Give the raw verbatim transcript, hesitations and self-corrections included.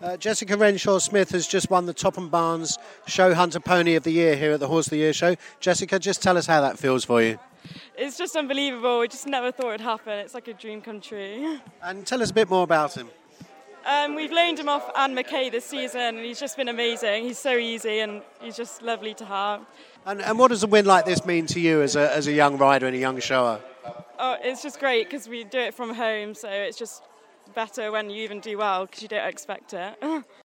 Uh, Jessica Renshaw-Smith has just won the Topham Barnes Show Hunter Pony of the Year here at the Horse of the Year show. Jessica, just tell us how that feels for you. It's just unbelievable. We just never thought it'd happen. It's like a dream come true. And tell us a bit more about him. Um, we've loaned him off Anne McKay this season, and he's just been amazing. He's so easy, and he's just lovely to have. And, and what does a win like this mean to you as a, as a young rider and a young shower? Oh, it's just great because we do it from home, so it's just better when you even do well because you don't expect it.